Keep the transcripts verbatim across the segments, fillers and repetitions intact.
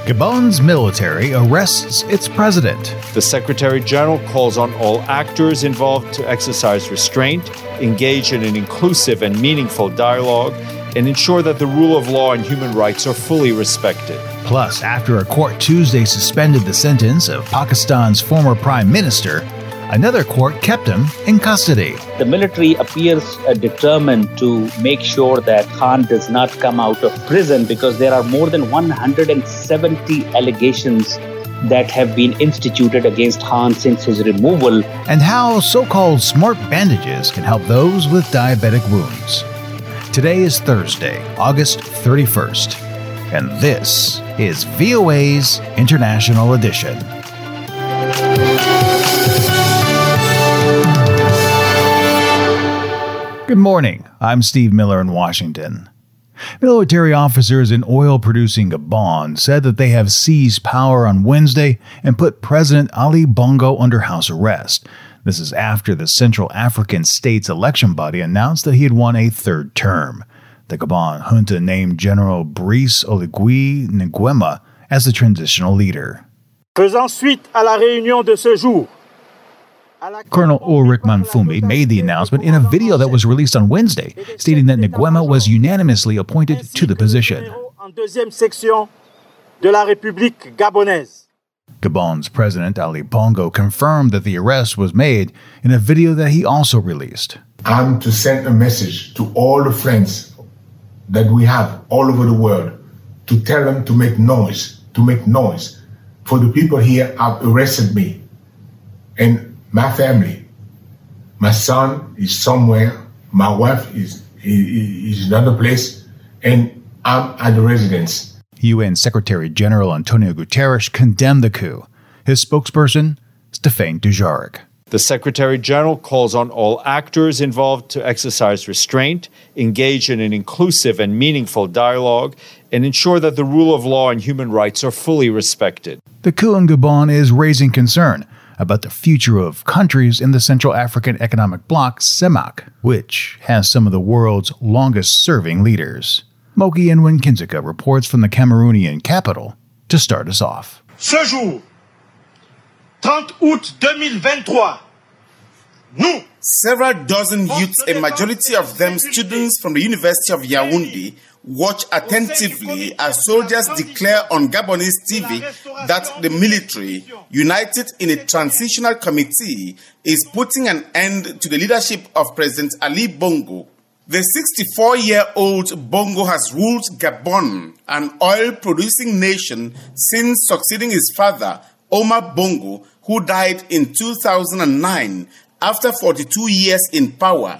Gabon's military arrests its president. The Secretary General calls on all actors involved to exercise restraint, engage in an inclusive and meaningful dialogue, and ensure that the rule of law and human rights are fully respected. Plus, after a court Tuesday suspended the sentence of Pakistan's former prime minister, another court kept him in custody. The military appears uh, determined to make sure that Khan does not come out of prison because there are more than one hundred seventy allegations that have been instituted against Khan since his removal. And how so-called smart bandages can help those with diabetic wounds. Today is Thursday, August thirty-first, and this is V O A's International Edition. Good morning, I'm Steve Miller in Washington. Military officers in oil-producing Gabon said that they have seized power on Wednesday and put President Ali Bongo under house arrest. This is after the Central African state's election body announced that he had won a third term. The Gabon junta named General Brice Oligui Nguema as the transitional leader. Faisant suite à la réunion de ce jour, Colonel Ulrich Manfumi made the announcement in a video that was released on Wednesday, stating that Nguema was unanimously appointed to the position. Gabon's President Ali Bongo confirmed that the arrest was made in a video that he also released. I'm to send a message to all the friends that we have all over the world to tell them to make noise, to make noise. For the people here have arrested me and my family. My son is somewhere, my wife is, is, is in another place, and I'm at the residence. U N Secretary General Antonio Guterres condemned the coup. His spokesperson, Stéphane Dujarric. The Secretary General calls on all actors involved to exercise restraint, engage in an inclusive and meaningful dialogue, and ensure that the rule of law and human rights are fully respected. The coup in Gabon is raising concern about the future of countries in the Central African Economic Bloc, C E M A C, which has some of the world's longest-serving leaders. Moki Enwin Kinzeka reports from the Cameroonian capital to start us off. Ce jour, trente août deux mille vingt-trois, nous, several dozen youths, a majority of them students from the University of Yaoundé, watch attentively as soldiers declare on Gabonese T V that the military, united in a transitional committee, is putting an end to the leadership of President Ali Bongo. The sixty-four-year-old Bongo has ruled Gabon, an oil-producing nation, since succeeding his father, Omar Bongo, who died in two thousand nine after forty-two years in power.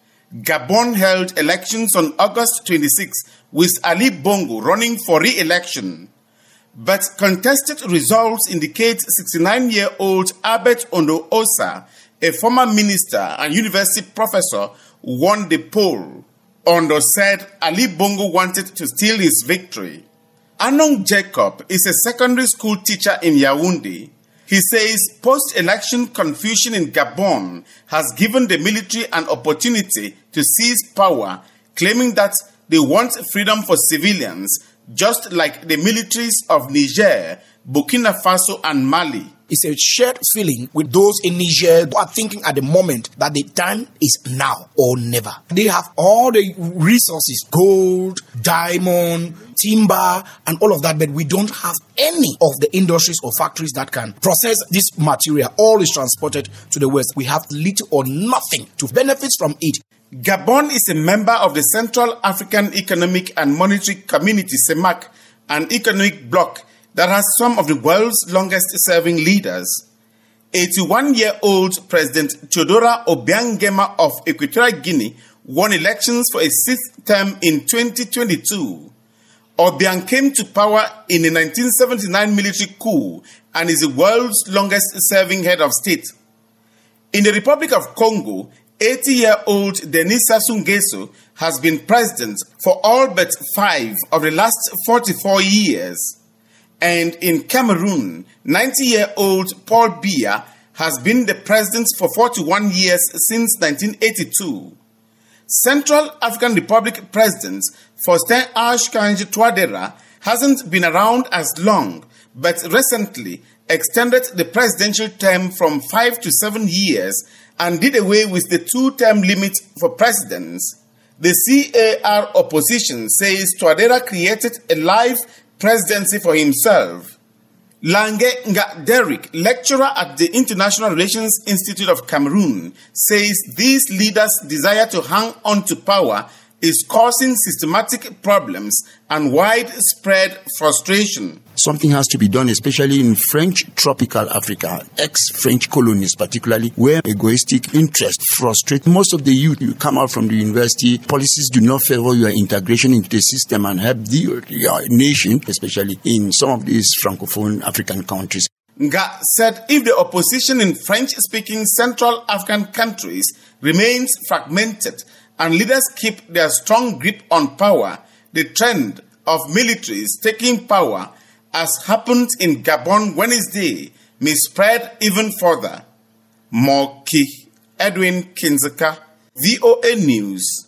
Gabon held elections on August twenty-sixth with Ali Bongo running for re-election. But contested results indicate sixty-nine-year-old Albert Ondo Osa, a former minister and university professor, won the poll. Ondo said Ali Bongo wanted to steal his victory. Anong Jacob is a secondary school teacher in Yaoundé. He says post-election confusion in Gabon has given the military an opportunity to seize power, claiming that they want freedom for civilians, just like the militaries of Niger, Burkina Faso, and Mali. It's a shared feeling with those in Niger who are thinking at the moment that the time is now or never. They have all the resources, gold, diamond, timber, and all of that, but we don't have any of the industries or factories that can process this material. All is transported to the West. We have little or nothing to benefit from it. Gabon is a member of the Central African Economic and Monetary Community, C E M A C, an economic bloc that has some of the world's longest-serving leaders. eighty-one-year-old President Teodora Obiang-Nguema of Equatorial Guinea won elections for a sixth term in twenty twenty-two. Obiang came to power in a nineteen seventy-nine military coup and is the world's longest-serving head of state. In the Republic of Congo, eighty-year-old Denis Sassou Nguesso has been president for all but five of the last forty-four years. And in Cameroon, ninety-year-old Paul Biya has been the president for forty-one years since nineteen eighty-two. Central African Republic President Faustin Archange Touadéra hasn't been around as long, but recently extended the presidential term from five to seven years and did away with the two-term limit for presidents. The C A R opposition says Touadera created a life presidency for himself. Lange Nga Derrick, lecturer at the International Relations Institute of Cameroon, says these leaders' desire to hang on to power is causing systematic problems and widespread frustration. Something has to be done, especially in French tropical Africa, ex-French colonies particularly, where egoistic interests frustrate most of the youth. You come out from the university, policies do not favor your integration into the system and help the, your nation, especially in some of these Francophone African countries. Nga said if the opposition in French-speaking Central African countries remains fragmented and leaders keep their strong grip on power, the trend of militaries taking power, as happened in Gabon Wednesday, may spread even further. Moki Edwin Kinzeka, V O A News.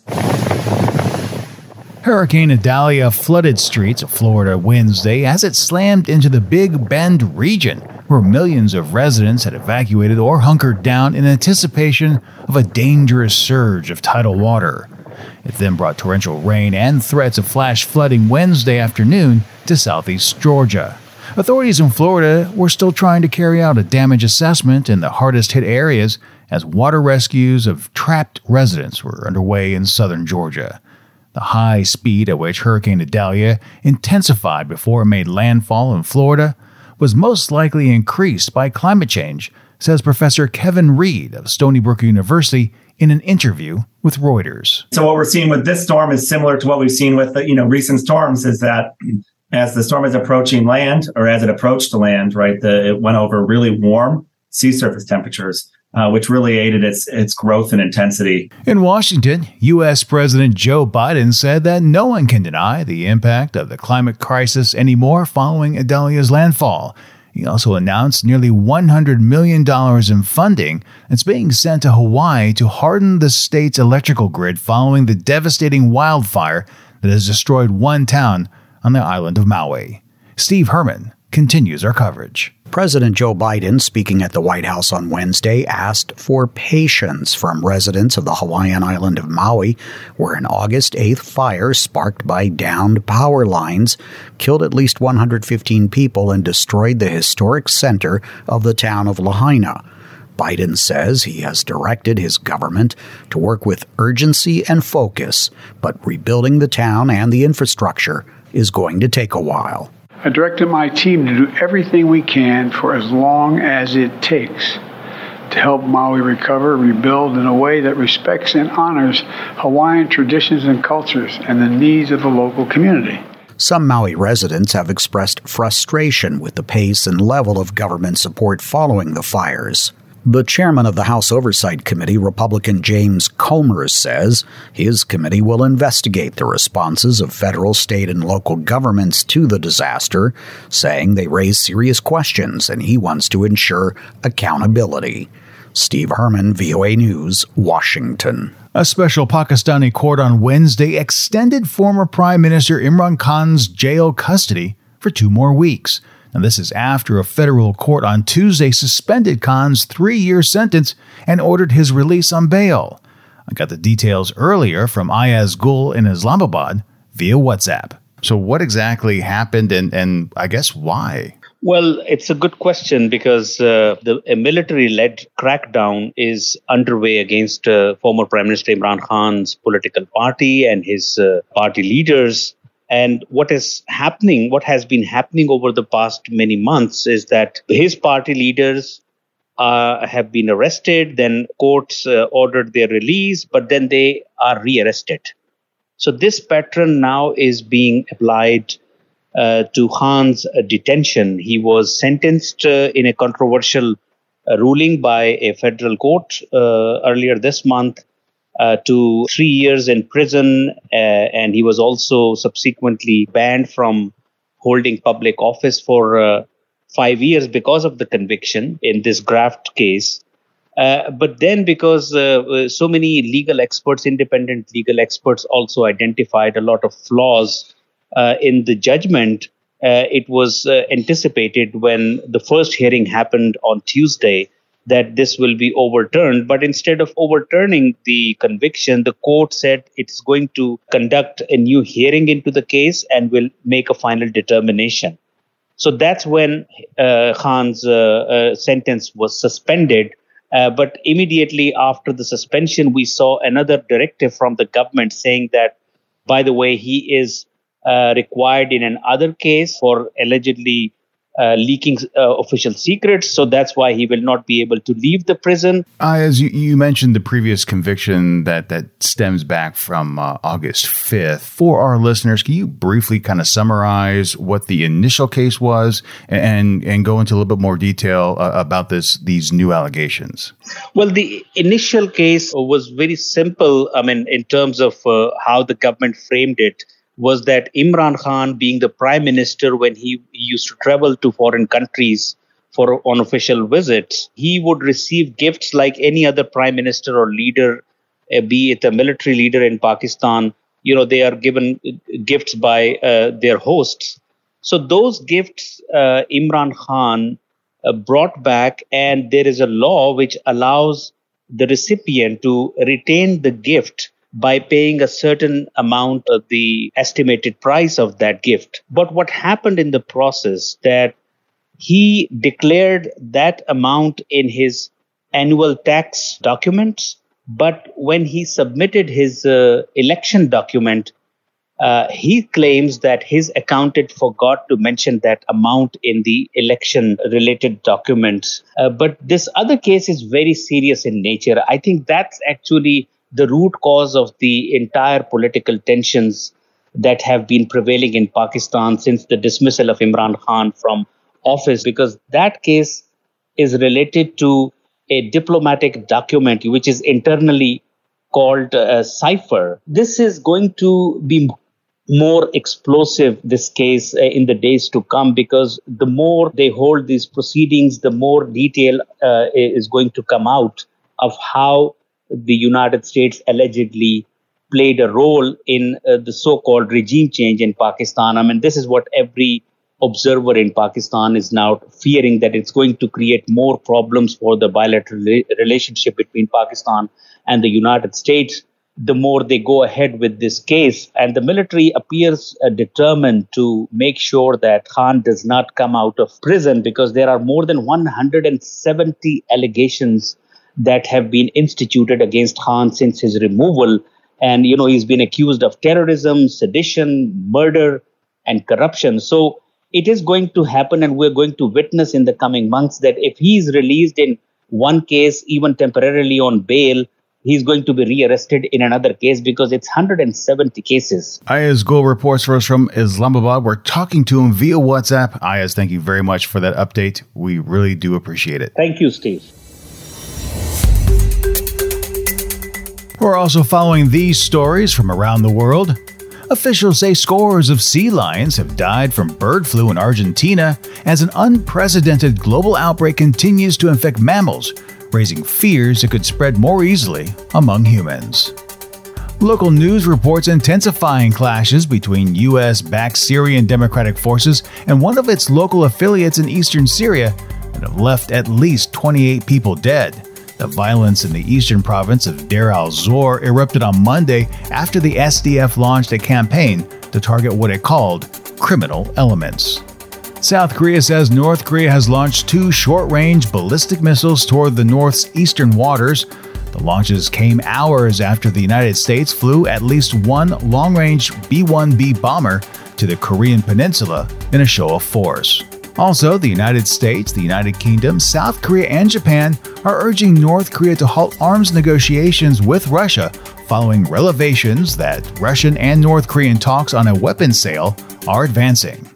Hurricane Idalia flooded streets of Florida Wednesday as it slammed into the Big Bend region, where millions of residents had evacuated or hunkered down in anticipation of a dangerous surge of tidal water. It then brought torrential rain and threats of flash flooding Wednesday afternoon to southeast Georgia. Authorities in Florida were still trying to carry out a damage assessment in the hardest-hit areas as water rescues of trapped residents were underway in southern Georgia. The high speed at which Hurricane Idalia intensified before it made landfall in Florida was most likely increased by climate change, says Professor Kevin Reed of Stony Brook University in an interview with Reuters. So what we're seeing with this storm is similar to what we've seen with the, you know, recent storms, is that as the storm is approaching land, or as it approached the land, right, the, it went over really warm sea surface temperatures, uh, which really aided its its growth and intensity. In Washington, U S President Joe Biden said that no one can deny the impact of the climate crisis anymore following Idalia's landfall. He also announced nearly one hundred million dollars in funding that's being sent to Hawaii to harden the state's electrical grid following the devastating wildfire that has destroyed one town on the island of Maui. Steve Herman continues our coverage. President Joe Biden, speaking at the White House on Wednesday, asked for patience from residents of the Hawaiian island of Maui, where an August eighth fire sparked by downed power lines killed at least one hundred fifteen people and destroyed the historic center of the town of Lahaina. Biden says he has directed his government to work with urgency and focus, but rebuilding the town and the infrastructure is going to take a while. I directed my team to do everything we can for as long as it takes to help Maui recover, rebuild in a way that respects and honors Hawaiian traditions and cultures and the needs of the local community. Some Maui residents have expressed frustration with the pace and level of government support following the fires. The chairman of the House Oversight Committee, Republican James Comer, says his committee will investigate the responses of federal, state, and local governments to the disaster, saying they raise serious questions and he wants to ensure accountability. Steve Herman, V O A News, Washington. A special Pakistani court on Wednesday extended former Prime Minister Imran Khan's jail custody for two more weeks. And this is after a federal court on Tuesday suspended Khan's three-year sentence and ordered his release on bail. I got the details earlier from Ayaz Gul in Islamabad via WhatsApp. So what exactly happened and, and I guess why? Well, it's a good question because uh, the a military-led crackdown is underway against uh, former Prime Minister Imran Khan's political party and his uh, party leaders. And what is happening, what has been happening over the past many months is that his party leaders uh, have been arrested, then courts uh, ordered their release, but then they are rearrested. So this pattern now is being applied uh, to Khan's uh, detention. He was sentenced uh, in a controversial uh, ruling by a federal court uh, earlier this month Uh, to three years in prison, uh, and he was also subsequently banned from holding public office for uh, five years because of the conviction in this graft case. Uh, but then because uh, so many legal experts, independent legal experts also identified a lot of flaws uh, in the judgment, uh, it was uh, anticipated when the first hearing happened on Tuesday that this will be overturned. But instead of overturning the conviction, the court said it's going to conduct a new hearing into the case and will make a final determination. So that's when uh, Khan's uh, uh, sentence was suspended. Uh, but immediately after the suspension, we saw another directive from the government saying that, by the way, he is uh, required in another case for allegedly Uh, leaking uh, official secrets. So that's why he will not be able to leave the prison. Uh, as you, you mentioned, the previous conviction that, that stems back from uh, August fifth. For our listeners, can you briefly kind of summarize what the initial case was and, and go into a little bit more detail uh, about this these new allegations? Well, the initial case was very simple. I mean, in terms of uh, how the government framed it, was that Imran Khan, being the prime minister, when he, he used to travel to foreign countries for on official visits, he would receive gifts like any other prime minister or leader, uh, be it a military leader in Pakistan. You know, they are given gifts by uh, their hosts. So those gifts uh, Imran Khan uh, brought back, and there is a law which allows the recipient to retain the gift by paying a certain amount of the estimated price of that gift. But what happened in the process that he declared that amount in his annual tax documents, but when he submitted his uh, election document, uh, he claims that his accountant forgot to mention that amount in the election-related documents. Uh, but this other case is very serious in nature. I think that's actually the root cause of the entire political tensions that have been prevailing in Pakistan since the dismissal of Imran Khan from office, because that case is related to a diplomatic document which is internally called a cipher. This is going to be more explosive, this case, uh, in the days to come, because the more they hold these proceedings, the more detail uh, is going to come out of how the United States allegedly played a role in uh, the so-called regime change in Pakistan. I mean, this is what every observer in Pakistan is now fearing, that it's going to create more problems for the bilateral re- relationship between Pakistan and the United States the more they go ahead with this case. And the military appears uh, determined to make sure that Khan does not come out of prison, because there are more than one hundred seventy allegations that have been instituted against Khan since his removal. And, you know, he's been accused of terrorism, sedition, murder, and corruption. So it is going to happen, and we're going to witness in the coming months that if he is released in one case, even temporarily on bail, he's going to be rearrested in another case, because it's one hundred seventy cases. Ayaz Gul reports for us from Islamabad. We're talking to him via WhatsApp. Ayaz, thank you very much for that update. We really do appreciate it. Thank you, Steve. We're also following these stories from around the world. Officials say scores of sea lions have died from bird flu in Argentina as an unprecedented global outbreak continues to infect mammals, raising fears it could spread more easily among humans. Local news reports intensifying clashes between U S-backed Syrian Democratic Forces and one of its local affiliates in eastern Syria that have left at least twenty-eight people dead. The violence in the eastern province of Deir al-Zor erupted on Monday after the S D F launched a campaign to target what it called criminal elements. South Korea says North Korea has launched two short-range ballistic missiles toward the North's eastern waters. The launches came hours after the United States flew at least one long-range B one B bomber to the Korean peninsula in a show of force. Also, the United States, the United Kingdom, South Korea, and Japan are urging North Korea to halt arms negotiations with Russia following revelations that Russian and North Korean talks on a weapons sale are advancing.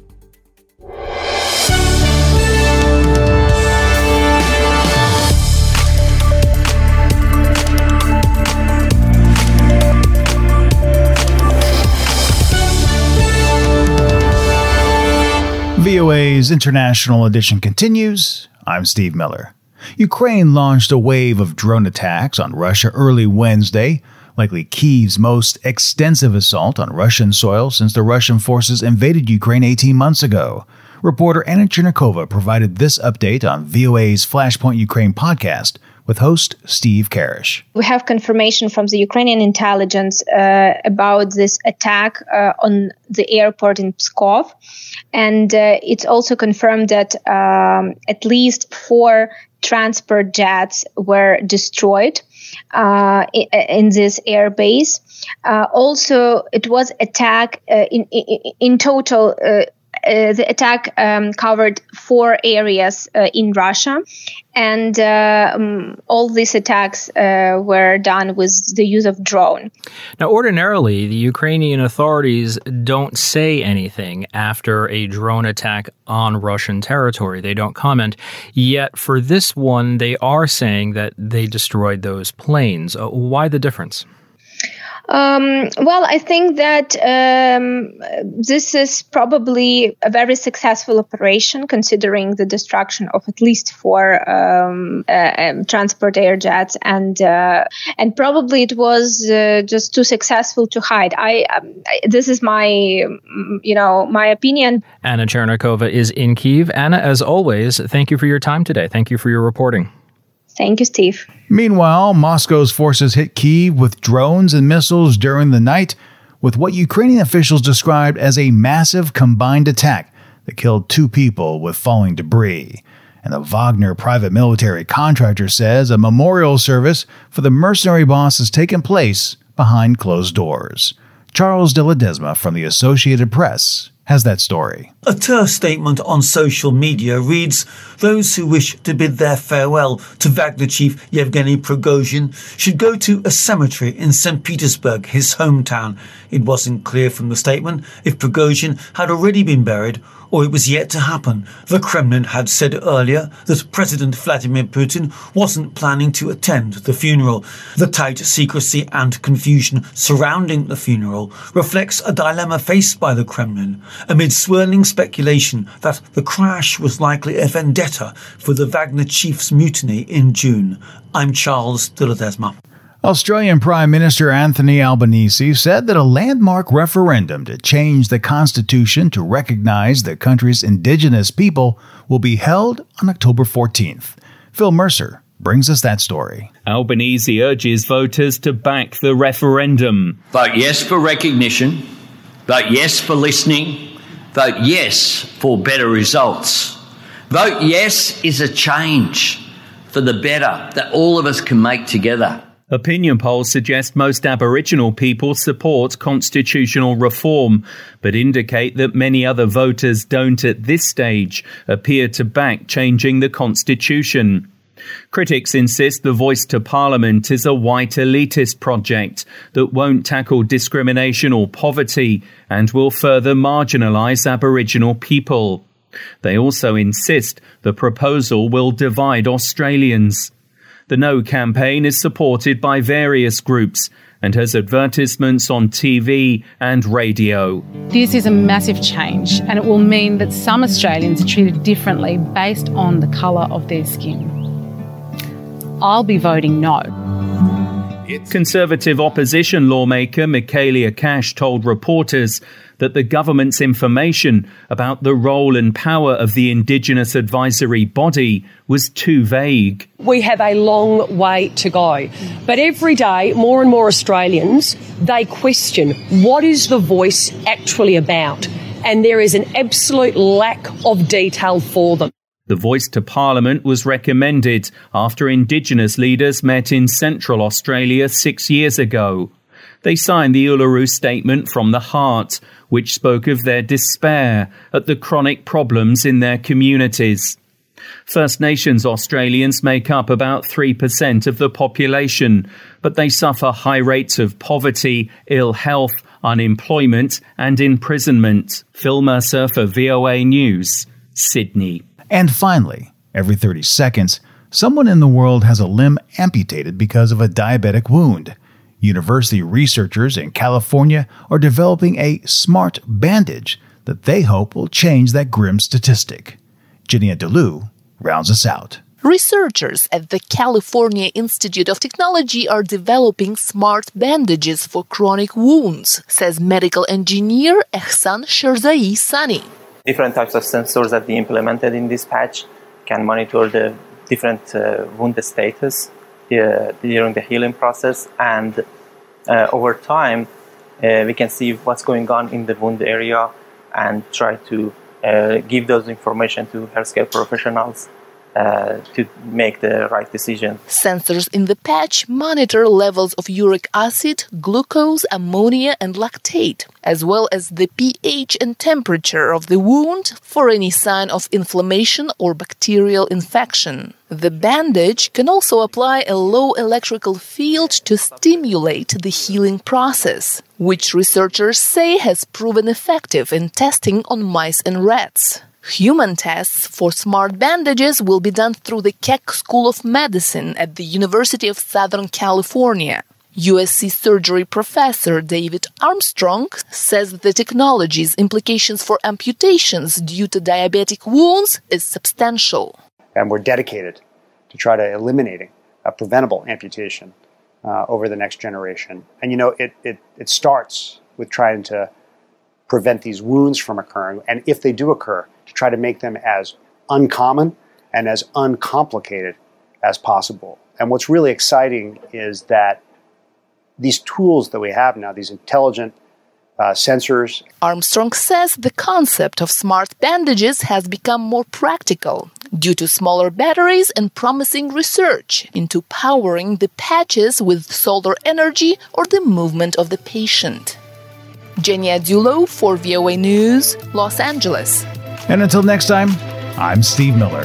V O A's International Edition continues. I'm Steve Miller. Ukraine launched a wave of drone attacks on Russia early Wednesday, likely Kyiv's most extensive assault on Russian soil since the Russian forces invaded Ukraine eighteen months ago. Reporter Anna Chernikova provided this update on V O A's Flashpoint Ukraine podcast with host Steve Karish. We have confirmation from the Ukrainian intelligence uh, about this attack uh, on the airport in Pskov. And uh, it's also confirmed that um, at least four transport jets were destroyed uh, in, in this airbase. Uh, also, it was attack uh, in, in, in total. Uh, Uh, the attack um, covered four areas uh, in Russia, and uh, um, all these attacks uh, were done with the use of drone. Now, ordinarily, the Ukrainian authorities don't say anything after a drone attack on Russian territory. They don't comment. Yet, for this one, they are saying that they destroyed those planes. Uh, why the difference? Um, well, I think that um, this is probably a very successful operation, considering the destruction of at least four um, uh, um, transport air jets, and uh, and probably it was uh, just too successful to hide. I um, this is my you know my opinion. Anna Chernikova is in Kyiv. Anna, as always, thank you for your time today. Thank you for your reporting. Thank you, Steve. Meanwhile, Moscow's forces hit Kyiv with drones and missiles during the night, with what Ukrainian officials described as a massive combined attack that killed two people with falling debris. And the Wagner private military contractor says a memorial service for the mercenary boss has taken place behind closed doors. Charles de Ledesma from the Associated Press has that story. A terse statement on social media reads, "Those who wish to bid their farewell to Wagner chief Yevgeny Prigozhin should go to a cemetery in Saint Petersburg, his hometown." It wasn't clear from the statement if Prigozhin had already been buried or it was yet to happen. The Kremlin had said earlier that President Vladimir Putin wasn't planning to attend the funeral. The tight secrecy and confusion surrounding the funeral reflects a dilemma faced by the Kremlin, amid swirling speculation that the crash was likely a vendetta for the Wagner chief's mutiny in June. I'm Charles de Ledesma. Australian Prime Minister Anthony Albanese said that a landmark referendum to change the constitution to recognize the country's indigenous people will be held on October fourteenth. Phil Mercer brings us that story. Albanese urges voters to back the referendum. Vote yes for recognition. Vote yes for listening. Vote yes for better results. Vote yes is a change for the better that all of us can make together. Opinion polls suggest most Aboriginal people support constitutional reform, but indicate that many other voters don't at this stage appear to back changing the constitution. Critics insist the Voice to Parliament is a white elitist project that won't tackle discrimination or poverty and will further marginalise Aboriginal people. They also insist the proposal will divide Australians. The No campaign is supported by various groups and has advertisements on T V and radio. This is a massive change, and it will mean that some Australians are treated differently based on the colour of their skin. I'll be voting no. Conservative opposition lawmaker Michaelia Cash told reporters that the government's information about the role and power of the Indigenous Advisory Body was too vague. We have a long way to go. But every day, more and more Australians, they question, what is the voice actually about? And there is an absolute lack of detail for them. The Voice to Parliament was recommended after Indigenous leaders met in Central Australia six years ago. They signed the Uluru Statement from the Heart, which spoke of their despair at the chronic problems in their communities. First Nations Australians make up about three percent of the population, but they suffer high rates of poverty, ill health, unemployment and imprisonment. Phil Mercer for V O A News, Sydney. And finally, every thirty seconds, someone in the world has a limb amputated because of a diabetic wound. University researchers in California are developing a smart bandage that they hope will change that grim statistic. Ginia DeLu rounds us out. Researchers at the California Institute of Technology are developing smart bandages for chronic wounds, says medical engineer Ehsan Sherzai Sani. Different types of sensors that we implemented in this patch can monitor the different uh, wound status uh, during the healing process, and uh, over time uh, we can see what's going on in the wound area and try to uh, give those information to healthcare professionals Uh, to make the right decision. Sensors in the patch monitor levels of uric acid, glucose, ammonia, and lactate, as well as the pH and temperature of the wound for any sign of inflammation or bacterial infection. The bandage can also apply a low electrical field to stimulate the healing process, which researchers say has proven effective in testing on mice and rats. Human tests for smart bandages will be done through the Keck School of Medicine at the University of Southern California. U S C surgery professor David Armstrong says the technology's implications for amputations due to diabetic wounds is substantial. And we're dedicated to try to eliminating a preventable amputation uh, over the next generation. And, you know, it, it, it starts with trying to prevent these wounds from occurring, and if they do occur, to try to make them as uncommon and as uncomplicated as possible. And what's really exciting is that these tools that we have now, these intelligent uh, sensors. Armstrong says the concept of smart bandages has become more practical due to smaller batteries and promising research into powering the patches with solar energy or the movement of the patient. Jenny Adulo for V O A News, Los Angeles. And until next time, I'm Steve Miller.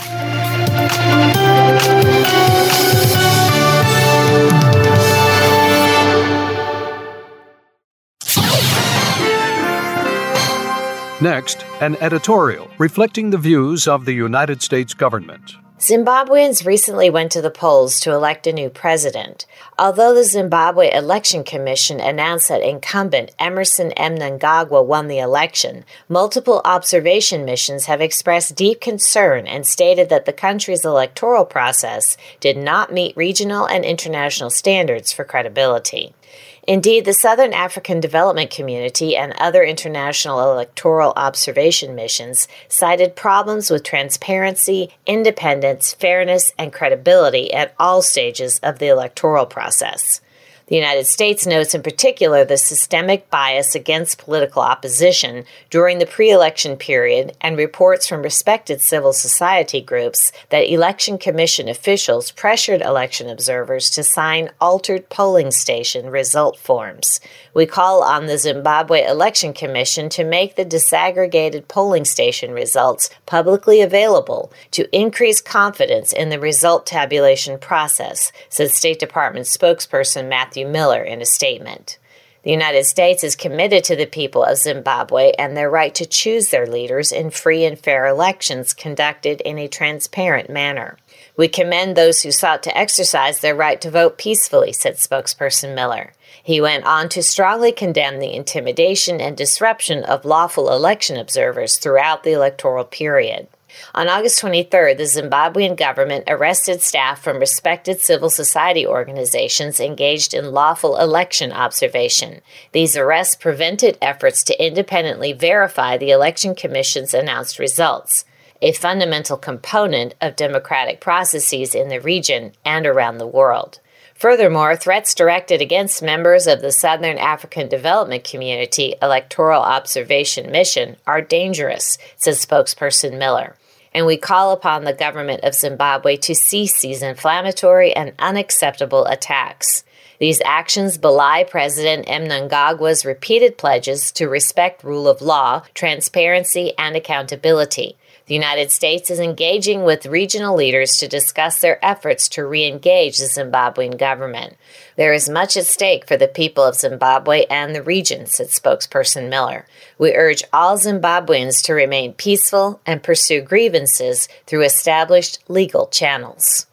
Next, an editorial reflecting the views of the United States government. Zimbabweans recently went to the polls to elect a new president. Although the Zimbabwe Election Commission announced that incumbent Emmerson Mnangagwa won the election, multiple observation missions have expressed deep concern and stated that the country's electoral process did not meet regional and international standards for credibility. Indeed, the Southern African Development Community and other international electoral observation missions cited problems with transparency, independence, fairness, and credibility at all stages of the electoral process. The United States notes in particular the systemic bias against political opposition during the pre-election period and reports from respected civil society groups that election commission officials pressured election observers to sign altered polling station result forms. We call on the Zimbabwe Election Commission to make the disaggregated polling station results publicly available to increase confidence in the result tabulation process, said State Department spokesperson Matthew Miller in a statement. The United States is committed to the people of Zimbabwe and their right to choose their leaders in free and fair elections conducted in a transparent manner. We commend those who sought to exercise their right to vote peacefully, said spokesperson Miller. He went on to strongly condemn the intimidation and disruption of lawful election observers throughout the electoral period. On August twenty-third, the Zimbabwean government arrested staff from respected civil society organizations engaged in lawful election observation. These arrests prevented efforts to independently verify the Election Commission's announced results, a fundamental component of democratic processes in the region and around the world. Furthermore, threats directed against members of the Southern African Development Community Electoral Observation Mission are dangerous, says spokesperson Miller. And we call upon the government of Zimbabwe to cease these inflammatory and unacceptable attacks. These actions belie President Mnangagwa's repeated pledges to respect rule of law, transparency, and accountability. The United States is engaging with regional leaders to discuss their efforts to re-engage the Zimbabwean government. There is much at stake for the people of Zimbabwe and the region, said spokesperson Miller. We urge all Zimbabweans to remain peaceful and pursue grievances through established legal channels.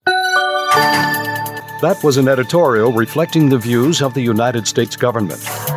That was an editorial reflecting the views of the United States government.